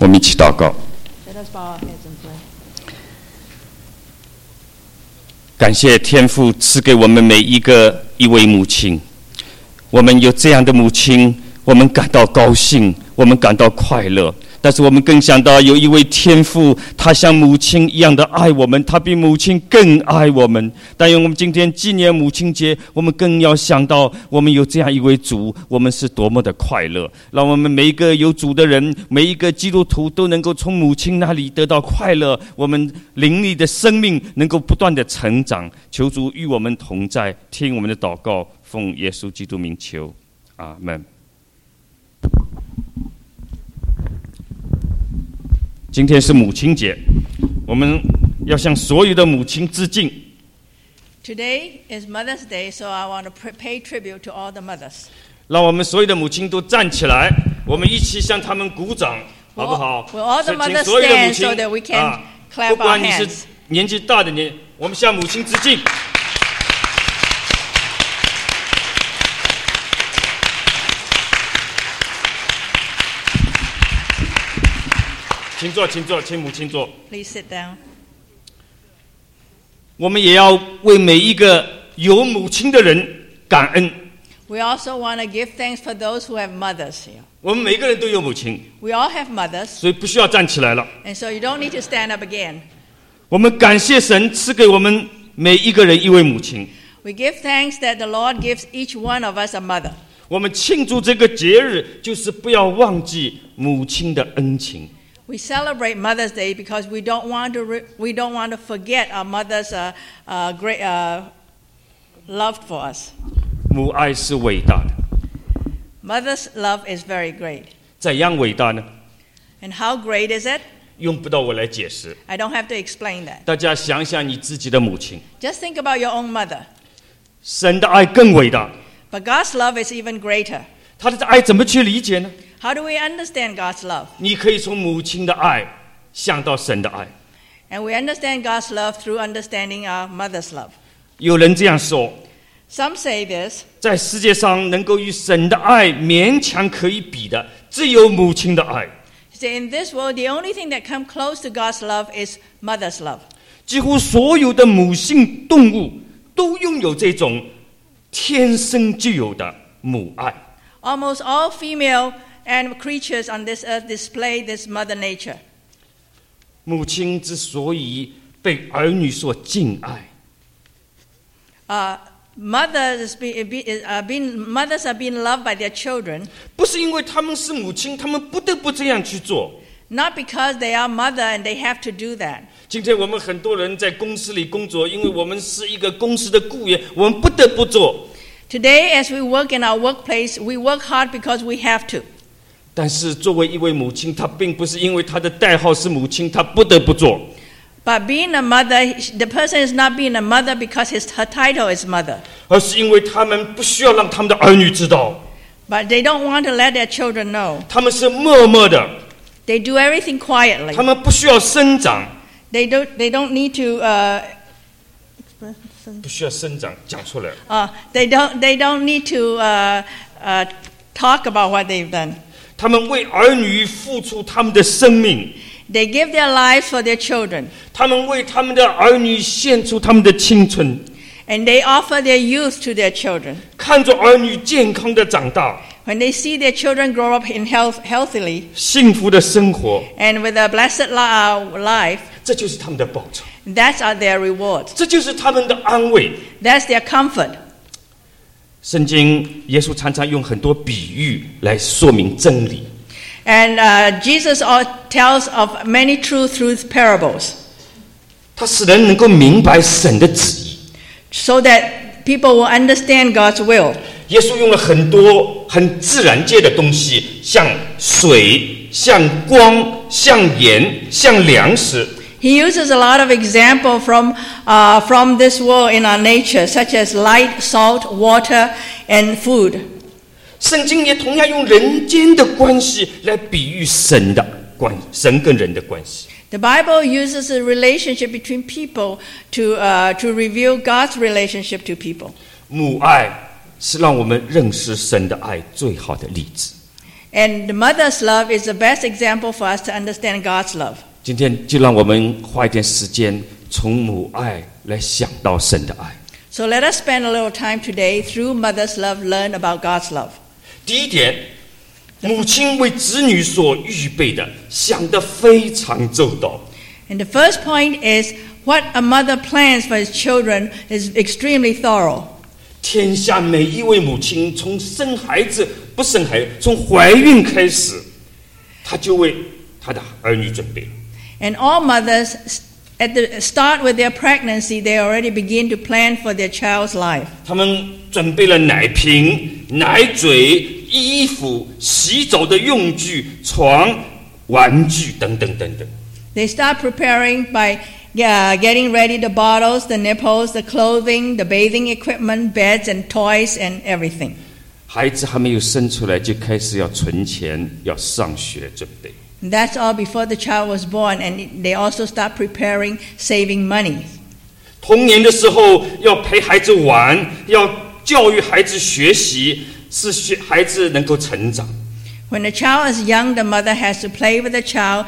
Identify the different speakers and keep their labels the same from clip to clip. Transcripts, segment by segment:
Speaker 1: 我们一起祷告。感谢天父赐给我们每一位母亲，我们有这样的母亲，我们感到高兴，我们感到快乐。但是我们更想到有一位天父，他像母亲一样的爱我们，他比母亲更爱我们。但愿我们今天纪念母亲节，我们更要想到我们有这样一位主，我们是多么的快乐。让我们每一个有主的人，每一个基督徒都能够从母亲那里得到快乐，我们灵里的生命能够不断的成长。求主与我们同在，听我们的祷告，奉耶稣基督名求，阿们。今天是母亲节，我们要向所有的母亲致敬。
Speaker 2: Today is Mother's Day, so I want to pay tribute to all the mothers.
Speaker 1: 让我们所有的母亲都站起来，我们一起向他们鼓掌，好不好？
Speaker 2: Will all the
Speaker 1: 请
Speaker 2: mothers
Speaker 1: 所有的母
Speaker 2: stand
Speaker 1: 亲
Speaker 2: so that we can clap
Speaker 1: 不
Speaker 2: our
Speaker 1: 管你是
Speaker 2: hands?
Speaker 1: 年纪大的我们向母亲致敬。请坐，请坐，请母亲坐。
Speaker 2: Please sit down.
Speaker 1: 我们也要为每一个有母亲的人感恩。
Speaker 2: We also want to give thanks for those who have mothers here.
Speaker 1: 我们每个人都有母亲，
Speaker 2: We all have mothers,
Speaker 1: 所以不需要站起来了。
Speaker 2: and so you don't need to stand up again.
Speaker 1: 我们感谢神赐给我们每一个人一位母亲。
Speaker 2: We give thanks that the Lord gives each one of us a mother.
Speaker 1: 我们庆祝这个节日，就是不要忘记母亲的恩情。
Speaker 2: We celebrate Mother's Day because we don't want to forget our mother's great love for us.
Speaker 1: 母爱是伟大的，
Speaker 2: Mother's love is very great.
Speaker 1: 怎样伟大呢？
Speaker 2: And how great is it?
Speaker 1: 用不到我来解释。
Speaker 2: I don't have to explain that.
Speaker 1: 大家想想你自己的母亲，
Speaker 2: Just think about your own mother.
Speaker 1: 神的爱更伟大。
Speaker 2: But God's love is even greater.
Speaker 1: 他的爱怎么去理解呢？
Speaker 2: How do we understand God's love?
Speaker 1: 你可以从母亲的爱想到神的爱。
Speaker 2: And we understand God's love through understanding our mother's love.
Speaker 1: 有人这样说，
Speaker 2: Some say this,
Speaker 1: 在世界上能够与神的爱勉强可以比的，只有母亲的爱。
Speaker 2: say in this world, the only thing that comes close to God's love is mother's love.
Speaker 1: 几乎所有的母性动物都拥有这种天生具有的母爱。
Speaker 2: Almost all female and creatures on this earth display this mother nature.
Speaker 1: 母亲之所以被儿女所敬爱，
Speaker 2: Mothers are being loved by their children,
Speaker 1: 不是因为他们是母亲，他们不得不这样去做。
Speaker 2: not because they are mother and they have to do that.
Speaker 1: 今天我们很多人在公司里工作，因为我们是一个公司的雇员，我们不得不做。
Speaker 2: Today, as we work in our workplace, we work hard because we have to.
Speaker 1: 但是作为一位母亲，她并不是因为她的代号是母亲，她不得不做。
Speaker 2: But being a mother, the person is not being a mother because her title is mother.
Speaker 1: 而是因为他们不需要让他们的儿女知道，
Speaker 2: But they don't want to let their children know.
Speaker 1: 他们是默默的，
Speaker 2: They do everything quietly.
Speaker 1: 他们不需要生长，
Speaker 2: They don't need to.
Speaker 1: 不需要生长，讲出来。
Speaker 2: They don't need to talk about what they've done.
Speaker 1: 他们为儿女付出他们的生命，
Speaker 2: They give their lives for their children,
Speaker 1: 他们为他们的儿女献出他们的青春，
Speaker 2: and they offer their youth to their children.
Speaker 1: 看着儿女健康的长大，
Speaker 2: When they see their children grow up in healthily
Speaker 1: 幸福的生活，
Speaker 2: and with a blessed life,
Speaker 1: 这就是他们的报酬，
Speaker 2: that's their reward.
Speaker 1: 这就是他们的安慰。
Speaker 2: That's their comfort.
Speaker 1: 圣经耶稣常常用很多比喻来说明真理。
Speaker 2: And Jesus tells of many truths through parables,
Speaker 1: 他使人能够明白神的旨意。
Speaker 2: so that people will understand God's will.
Speaker 1: 耶稣用了很多很自然界的东西，像水、像光、像盐、像粮食。
Speaker 2: He uses a lot of example from this world in our nature, such as light, salt, water, and food.
Speaker 1: 圣经也同样用人间的关系来比喻神跟人的关系。
Speaker 2: The Bible uses a relationship between people to reveal God's relationship to people.
Speaker 1: 母爱是让我们认识神的爱最好的例子。
Speaker 2: And the mother's love is the best example for us to understand God's love.
Speaker 1: 今天就让我们花一点时间，从母爱来想到神的爱。
Speaker 2: So let us spend a little time today through mother's love, learn about God's love.
Speaker 1: 第一点，母亲为子女所预备的，想得非常周到。
Speaker 2: And the first point is what a mother plans for his children is extremely thorough.
Speaker 1: 天下每一位母亲，从生孩子不生孩子，从怀孕开始，她就为她的儿女准备。
Speaker 2: And all mothers, at the start with their pregnancy, they already begin to plan for their child's life.
Speaker 1: 他们准备了奶瓶、奶嘴、衣服、洗澡的用具、床、玩具等等等等。
Speaker 2: They start preparing by getting ready the bottles, the nipples, the clothing, the bathing equipment, beds and toys and everything.
Speaker 1: 孩子还没有生出来，就开始要存钱，要上学准备。
Speaker 2: And that's all before the child was born, and they also start preparing, saving money.
Speaker 1: 童年的时候要陪孩子玩，要教育孩子学习，使孩子能够成长。
Speaker 2: When the child is young, the mother has to play with the child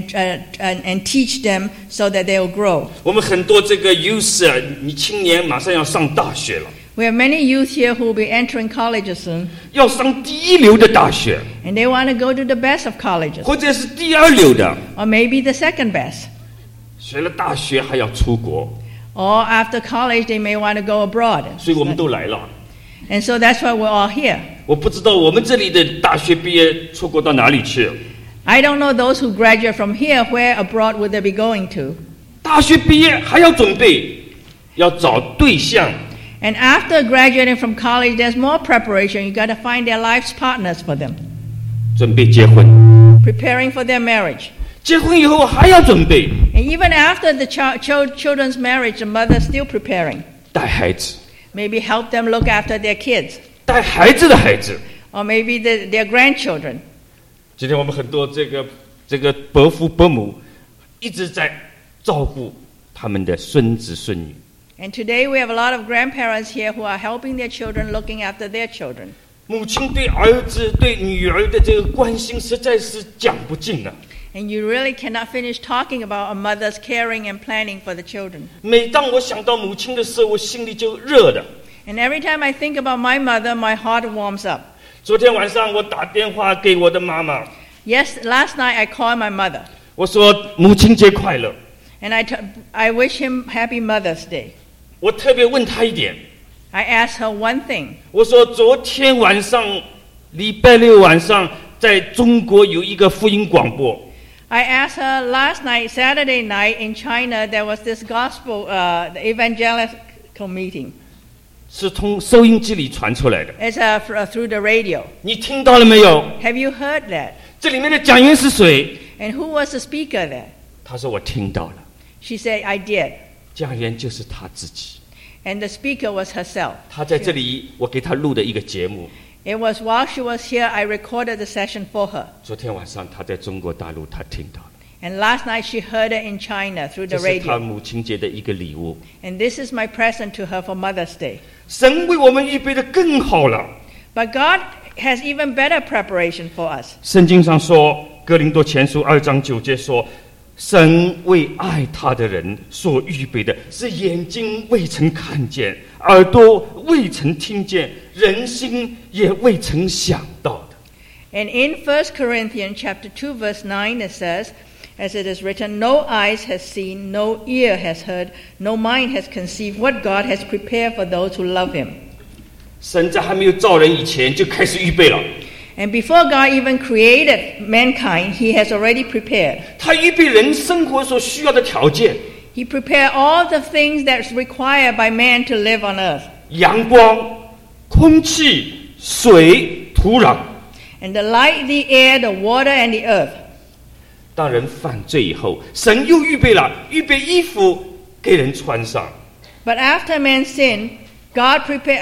Speaker 2: and teach them so that they will grow.
Speaker 1: 我们很多这个youth，你青年马上要上大学了。
Speaker 2: We have many youth here who will be entering colleges soon.
Speaker 1: 要上第一流的大学，
Speaker 2: And they want to go to the best of colleges.
Speaker 1: 或者是第二流的。
Speaker 2: Or maybe the second best.
Speaker 1: 学了大学还要出国，
Speaker 2: Or after college, they may want to go abroad.
Speaker 1: 所以我们都来了。
Speaker 2: And so that's why we're all here.
Speaker 1: 我不知道我们这里的大学毕业出国到哪里去。
Speaker 2: I don't know those who graduate from here, where abroad would they be going to?
Speaker 1: 大学毕业还要准备，要找对象。
Speaker 2: And after graduating from college, there's more preparation. You got to find their life's partners for them.
Speaker 1: 准备结婚，
Speaker 2: Preparing for their marriage.
Speaker 1: 结婚以后还要准备
Speaker 2: And even after the children's marriage, the mother's still preparing.
Speaker 1: 带孩子，
Speaker 2: Maybe help them look after their kids.
Speaker 1: 带孩子的孩子。
Speaker 2: Or maybe their grandchildren.
Speaker 1: 今天我们很多这个伯父伯母一直在照顾他们的孙子孙女。
Speaker 2: And today we have a lot of grandparents here who are helping their children, looking after their children.
Speaker 1: 母亲对儿子对女儿的这个关心实在是讲不尽了。
Speaker 2: And you really cannot finish talking about a mother's caring and planning for the children.
Speaker 1: 每当我想到母亲的时候，我心里就热的。
Speaker 2: And every time I think about my mother, my heart warms up.
Speaker 1: 昨天晚上我打电话给我的妈妈，
Speaker 2: Yes, last night I called my mother.
Speaker 1: 我说母亲节快乐。
Speaker 2: And I wish him Happy Mother's Day.
Speaker 1: 我特别问她一点，
Speaker 2: I asked her one thing.
Speaker 1: 我说昨天晚上礼拜六晚上在中国有一个福音广播。
Speaker 2: I asked her last night, Saturday night in China, there was this gospel, the evangelical meeting.
Speaker 1: 是从收音机里传出来的，
Speaker 2: It's through the radio.
Speaker 1: 你听到了没有？
Speaker 2: Have you heard that?
Speaker 1: 这里面的讲员是谁？
Speaker 2: And who was the speaker there?
Speaker 1: 他说我听到了，
Speaker 2: She said, I did.
Speaker 1: 讲员就是他自己。
Speaker 2: And the speaker was herself.
Speaker 1: 他在这里，我给他录的一个节目。
Speaker 2: It was while she was here, I recorded the session for her.
Speaker 1: 昨天晚上他在中国大陆，他听到了，
Speaker 2: And last night she heard it in China through
Speaker 1: 这
Speaker 2: the
Speaker 1: 是他
Speaker 2: radio.
Speaker 1: 母亲节的一个礼物。
Speaker 2: And this is my present to her for Mother's Day.
Speaker 1: 神为我们预备的更好了。
Speaker 2: But God has even better preparation for us.
Speaker 1: 圣经上说，《哥林多前书2章9节》说，神为爱他的人所预备的，是眼睛未曾看见，耳朵未曾听见，人心也未曾想到的。
Speaker 2: And in 1 Corinthians chapter 2 verse 9 it says, as it is written, no eyes has seen, no ear has heard, no mind has conceived what God has prepared for those who love him.
Speaker 1: 神在还没有造人以前就开始预备了，
Speaker 2: And before God even created mankind, he has already prepared.
Speaker 1: 他预备人生活所需要的条件，
Speaker 2: He prepared all the things that's required by man to live on earth.
Speaker 1: 阳光、空气、水、土壤。
Speaker 2: And the light, the air, the water, and the earth.
Speaker 1: 当人犯罪以后，神又预备衣服给人穿上。
Speaker 2: But after man sinned, God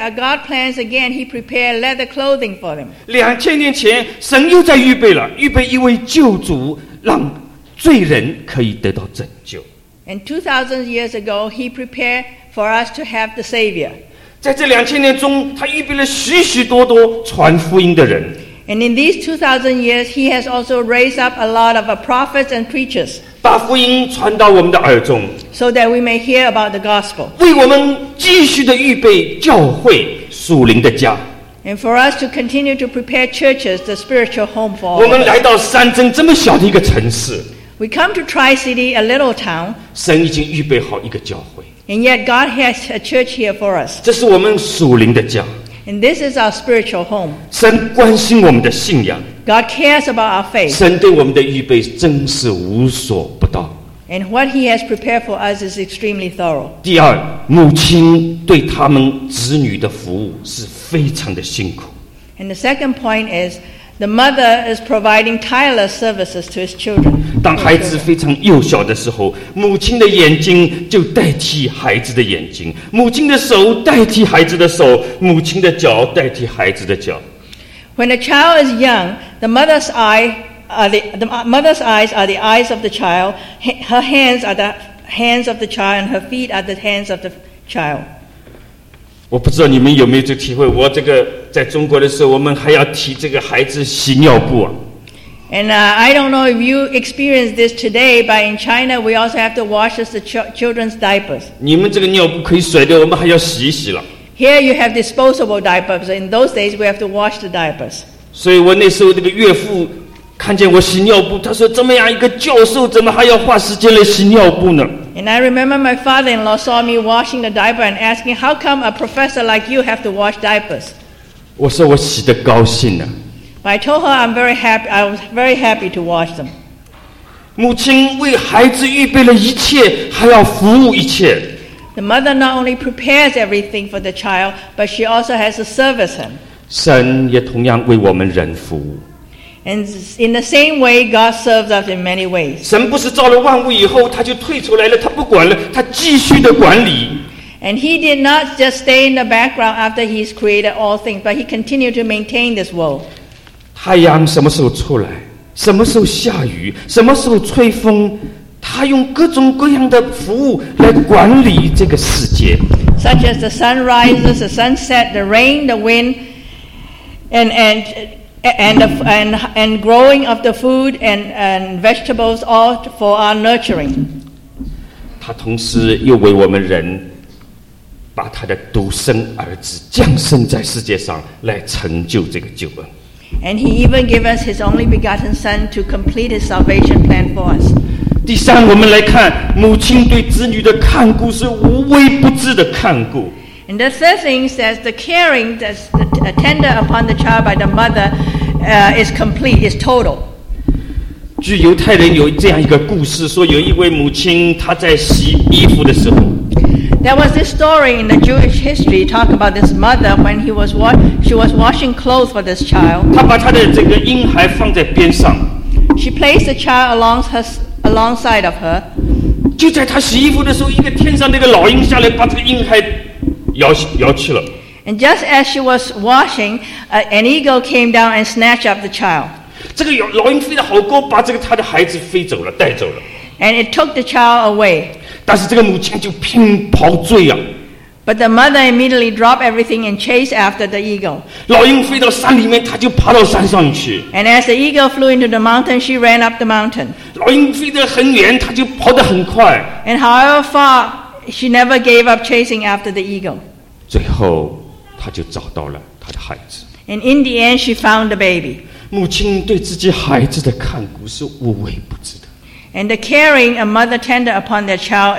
Speaker 2: plans again, he prepared leather clothing for them.
Speaker 1: 2000年前，神又在预备一位救主，让罪人可以得到拯救。
Speaker 2: And 2,000 years ago, he prepared for us to have the Savior.
Speaker 1: 在这2000年中，他预备了许许多多传福音的人。
Speaker 2: And in these 2,000 years, he has also raised up a lot of prophets and preachers
Speaker 1: 把福音传到我们的耳中，
Speaker 2: so that we may hear about the gospel.
Speaker 1: 为我们继续的预备教会属灵的家。
Speaker 2: And for us to continue to prepare churches, the spiritual home for
Speaker 1: 我
Speaker 2: all
Speaker 1: 们
Speaker 2: of
Speaker 1: 来
Speaker 2: us.
Speaker 1: 到山珍这么小的一个城市，
Speaker 2: We come to Tri-City, a little town,
Speaker 1: 神已经预备好一个教会，
Speaker 2: and yet God has a church here for us.
Speaker 1: 这是我们属灵的家。
Speaker 2: And this is our spiritual home.
Speaker 1: 神关心我们的信仰，
Speaker 2: God cares about our faith.
Speaker 1: 神对我们的预备真是无所不到。
Speaker 2: And what he has prepared for us is extremely thorough.
Speaker 1: 第二，母亲对他们子女的服务是非常的辛苦。
Speaker 2: And the second point is the mother is providing tireless services to his children.
Speaker 1: 当孩子非常幼小的时候，母亲的眼睛就代替孩子的眼睛，母亲的手代替孩子的手，母亲的脚代替孩子的脚。
Speaker 2: When a child is young, the mother's eyes are the eyes of the child, her hands are the hands of the child, and her feet are the hands of the child.
Speaker 1: 我不知道你们有没有这个体会？我这个在中国的时候，我们还要替这个孩子洗尿布啊。
Speaker 2: And I don't know if you experience this today, but in China we also have to wash the children's diapers.
Speaker 1: 你们这个尿布可以甩掉，我们还要洗一洗了。
Speaker 2: Here you have disposable diapers. In those days we have to wash the diapers.
Speaker 1: 所以我那时候这个岳父看见我洗尿布，他说：“这么样一个教授，怎么还要花时间来洗尿布呢？”
Speaker 2: And I remember my father-in-law saw me washing the diaper and asking, "How come a professor like you have to wash diapers?"
Speaker 1: 我说我洗得高兴啊。
Speaker 2: But I told her I'm very happy. I was very happy to wash them.
Speaker 1: 母亲为孩子预备了一切，还要服务一切。
Speaker 2: The mother not only prepares everything for the child, but she also has to service him.
Speaker 1: 神也同样为我们人服务。
Speaker 2: And in the same way, God serves us in many ways.
Speaker 1: 神不是造了万物以后他就退出来了，他不管了，他继续的管理。
Speaker 2: And he did not just stay in the background after he's created all things, but he continued to maintain this world.
Speaker 1: 太阳什么时候出来，什么时候下雨，什么时候吹风，他用各种各样的服务来管理这个世界。
Speaker 2: Such as the sun rises, the sunset, the rain, the wind, and growing of the food and vegetables, all for our nurturing.
Speaker 1: 他同时又为我们人把他的独生儿子降生在世界上，来成就这个救恩。
Speaker 2: And he even gave us his only begotten Son to complete his salvation plan for us.
Speaker 1: 第三，我们来看母亲对子女的看顾是无微不至的看顾。
Speaker 2: And the third thing says the caring that's tender upon the child by the mother is complete, is total.
Speaker 1: 据犹太人有这样一个故事，说有一位母亲，她在洗衣服的时候，
Speaker 2: There was this story in the Jewish history talk about this mother when she was washing clothes for this child.
Speaker 1: 她把她的这个婴孩放在边上，
Speaker 2: She placed the child alongside of her.
Speaker 1: 就在她洗衣服的时候，一个天上那个老鹰下来，把这个婴孩摇去了。
Speaker 2: And just as she was washing, an eagle came down and snatched up the child.
Speaker 1: 这个老鹰飞得好高，把这个她的孩子飞走了，带走了。
Speaker 2: And it took the child away.
Speaker 1: 但是这个母亲就拼跑追啊，
Speaker 2: But the mother immediately dropped everything and chased after the eagle.
Speaker 1: 老鹰飞到山里面，她就爬到山上去。
Speaker 2: And as the eagle flew into the mountain, she ran up the mountain.
Speaker 1: 老鹰飞得很远，她就跑得很快。
Speaker 2: And however far, she never gave up chasing after the eagle.
Speaker 1: 最后，她就找到了她的孩子。
Speaker 2: And in the end, she found the baby.
Speaker 1: 母亲对自己孩子的看顾是无微不至的。
Speaker 2: And the caring a mother tender upon their child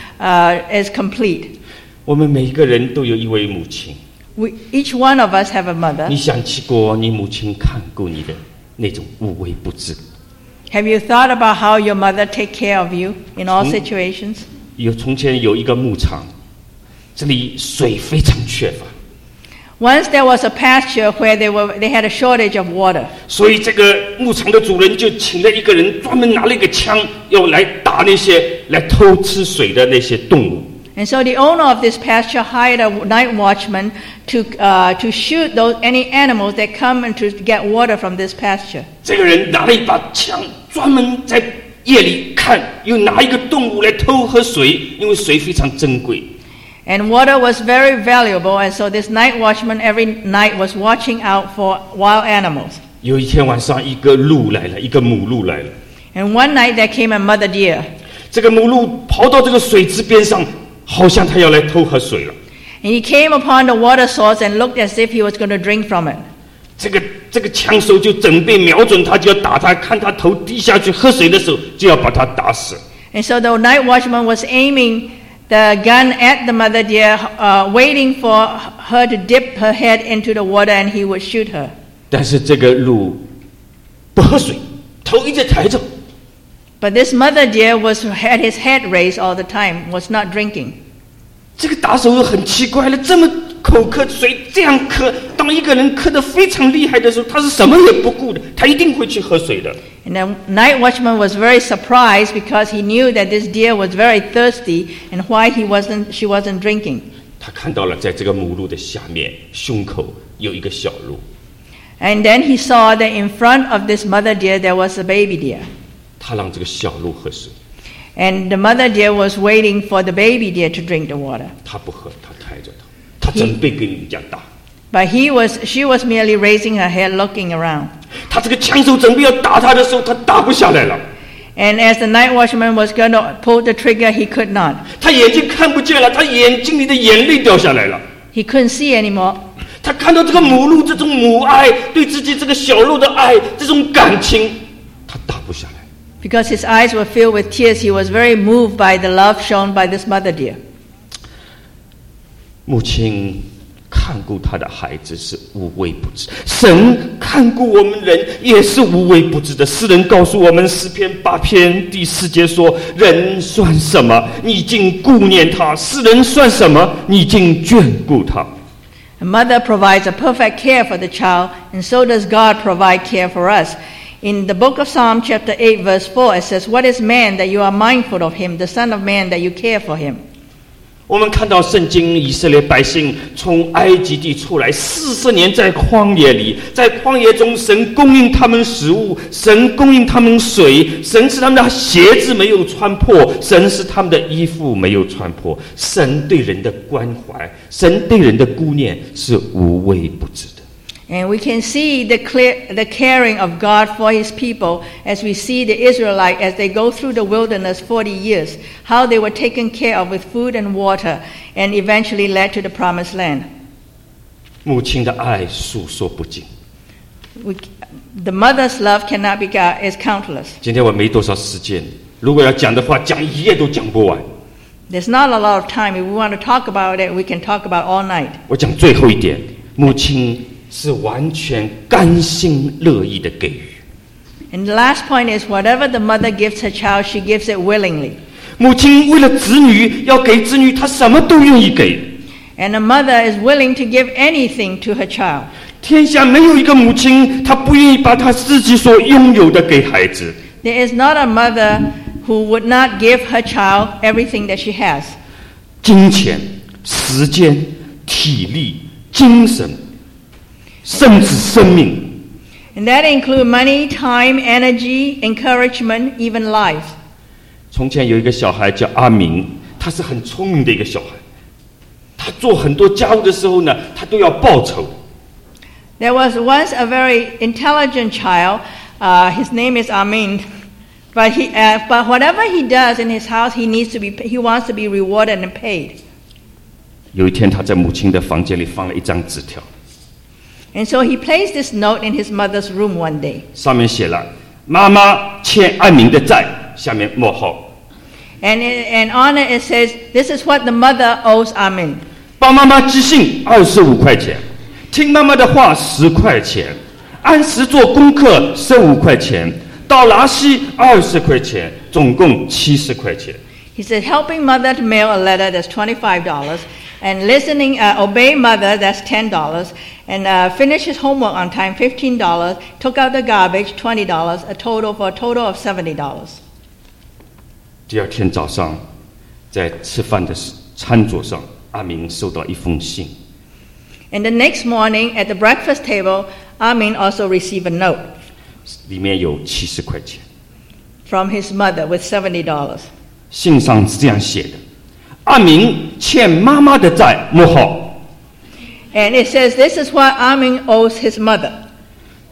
Speaker 2: is complete.
Speaker 1: 我们每一个人都有一位母亲。
Speaker 2: Each one of us have a mother.
Speaker 1: 你想起过你母亲看顾你的那种无微不至？
Speaker 2: Have you thought about how your mother take care of you in all situations?
Speaker 1: 从前有一个牧场，这里水非常缺乏，
Speaker 2: Once there was a pasture where they had a shortage of water.
Speaker 1: 所以这个牧场的主人就请了一个人，专门拿了一个枪，要来打那些来偷吃水的那些动物。
Speaker 2: And so the owner of this pasture hired a night watchman to shoot any animals that come and to get water from this pasture.
Speaker 1: 这个人拿了一把枪，专门在夜里看，又拿一个动物来偷喝水，因为水非常珍贵。
Speaker 2: And water was very valuable, and so this night watchman every night was watching out for wild animals.
Speaker 1: 有一天晚上，一个鹿来了，一个母鹿来了。
Speaker 2: And one night there came a mother deer.
Speaker 1: 这个母鹿跑到这个水池边上，好像它要来偷喝水了。
Speaker 2: And he came upon the water source and looked as if he was going to drink from it.
Speaker 1: 这个枪手就准备瞄准它，就要打它，看它头低下去喝水的时候，就要把它打死。
Speaker 2: And so the night watchman was aiming the gun at the mother deer, waiting for her to dip her head into the water and he would shoot her.
Speaker 1: 但是这个鹿不喝水，头一直抬着。
Speaker 2: But this mother deer had his head raised all the time, was not drinking.
Speaker 1: 这个打手很奇怪了，这么口渴水这样渴，当一个人渴得非常厉害的时候，他是什么也不顾的，他一定会去喝水的。
Speaker 2: And the night watchman was very surprised because he knew that this deer was very thirsty and why she wasn't drinking.
Speaker 1: 他看到了在这个母鹿的下面胸口有一个小鹿。
Speaker 2: And then he saw that in front of this mother deer there was a baby deer.
Speaker 1: 他让这个小鹿喝水。
Speaker 2: And the mother deer was waiting for the baby deer to drink the water.
Speaker 1: 他不喝，他抬着他准备给人家打。
Speaker 2: But she was merely raising her head, looking around.
Speaker 1: 他这个枪手准备要打他的时候，他打不下来了。
Speaker 2: And as the night watchman was going to pull the trigger, he could not.
Speaker 1: 他眼睛看不见了，他眼睛里的眼泪掉下来了。
Speaker 2: He couldn't see anymore.
Speaker 1: 他看到这个母鹿这种母爱，对自己这个小鹿的爱，这种感情，他打不下来。
Speaker 2: Because his eyes were filled with tears, he was very moved by the love shown by this mother deer.
Speaker 1: 母亲看顾他的孩子是无微不至，神看顾我们人也是无微不至的。诗人告诉我们，诗篇8篇第4节说：“人算什么？你竟顾念他；世人算什么？你竟眷顾他。”
Speaker 2: A mother provides a perfect care for the child, and so does God provide care for us. In the book of Psalm chapter 8 verse 4, it says, "What is man that you are mindful of him, the son of man that you care for him?"
Speaker 1: 我们看到圣经以色列百姓从埃及地出来40年，在旷野里，在旷野中，神供应他们食物，神供应他们水，神使他们的鞋子没有穿破，神使他们的衣服没有穿破。神对人的关怀，神对人的顾念是无微不至的。
Speaker 2: And we can see the caring of God for his people as we see the Israelites as they go through the wilderness 40 years, how they were taken care of with food and water and eventually led to the promised land.
Speaker 1: 母亲的爱诉说不尽。
Speaker 2: The mother's love cannot be is countless.
Speaker 1: 今天我没多少时间，如果要讲的话，讲一夜都讲不完。
Speaker 2: There's not a lot of time. If we want to talk about it, we can talk about all night.
Speaker 1: 我讲最后一点，母亲是完全甘心乐意的给予。
Speaker 2: And the last point is, whatever the mother gives her child, she gives it willingly.
Speaker 1: 母亲为了子女要给子女，她什么都愿意给。
Speaker 2: And a mother is willing to give anything to her child.
Speaker 1: 天下没有一个母亲，她不愿意把她自己所拥有的给孩子。
Speaker 2: There is not a mother who would not give her child everything that she has.
Speaker 1: 金钱、时间、体力、精神，甚至生命。
Speaker 2: And that includes money, time, energy, encouragement, even life.
Speaker 1: 从前有一个小孩叫阿明，他是很聪明的一个小孩。他做很多家务的时候呢，他都要报酬。
Speaker 2: There was once a very intelligent child. His name is Amin. But whatever he does in his house, he wants to be rewarded and paid.
Speaker 1: 有一天，他在母亲的房间里放了一张纸条。
Speaker 2: And so he placed this note in his mother's room one day.
Speaker 1: 上面写了妈妈欠阿明的债，下面冒号。
Speaker 2: And on it says, "This is what the mother owes Amin."
Speaker 1: 帮妈妈寄信25块钱，听妈妈的话10块钱，按时做功课15块钱，到拉稀20块钱，总共70块钱。
Speaker 2: He said, helping mother to mail a letter, that's $25, and obey mother, that's $10, and finish his homework on time, $15, took out the garbage, $20, for a total of $70.
Speaker 1: 第二天早上，在吃饭的餐桌上，阿明收到一封信。
Speaker 2: And the next morning at the breakfast table, Amin also received a note.
Speaker 1: 里面有70块钱。
Speaker 2: From his mother with $70.
Speaker 1: 信上是这样写的：阿明欠妈妈的债，冒号。
Speaker 2: And it says, this is what Amin owes his mother.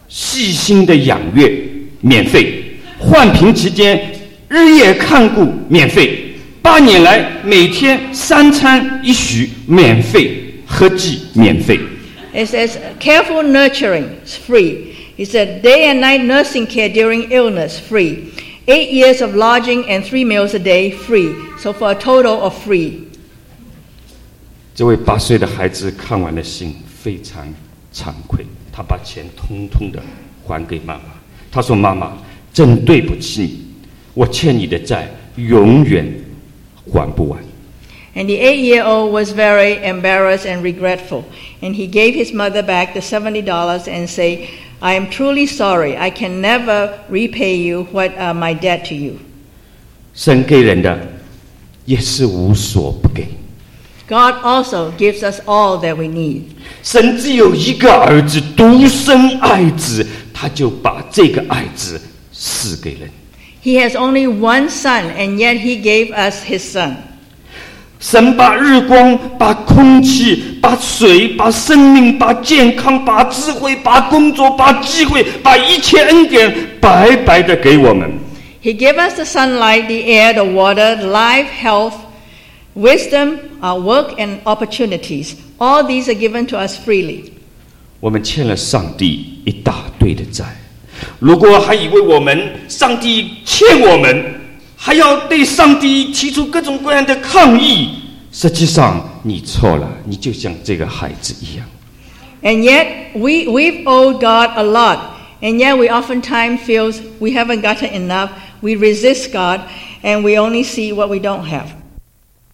Speaker 1: 细心的养阅免费，患贫期间日夜看顾免费，8年来每天3餐1许免费，合计免费。
Speaker 2: It says careful nurturing is free. He said day and night nursing care during illness free. 8 years of lodging and 3 meals a day free. So for a total of free.
Speaker 1: 这位8岁的孩子看完了信，非常惭愧，他把钱通通的还给妈妈。他说：“妈妈，真对不起你，我欠你的债永远还不完。”
Speaker 2: And the 8-year-old was very embarrassed and regretful. And he gave his mother back the $70 and said, I am truly sorry. I can never repay you what my debt to you.
Speaker 1: 神给人的也是无所不给。
Speaker 2: God also gives us all that we need.
Speaker 1: 神只有一个儿子，独生爱子，他就把这个爱子赐给人。
Speaker 2: He has only one son, and yet he gave us his son.
Speaker 1: 神把日光、把空气、把水、把生命、把健康、把智慧、把工作、把机会、把一切恩典白白的给我们。
Speaker 2: He gave us the sunlight, the air, the water, life, health, wisdom, work, and opportunities. All these are given to us freely.
Speaker 1: 我们欠了上帝一大堆的债，如果还以为上帝欠我们，还要对上帝提出各种各样的抗议，实际上你错了，你就像这个孩子一样。
Speaker 2: And yet we've owed God a lot, and yet we oftentimes feel we haven't gotten enough. We resist God, and we only see what we don't have.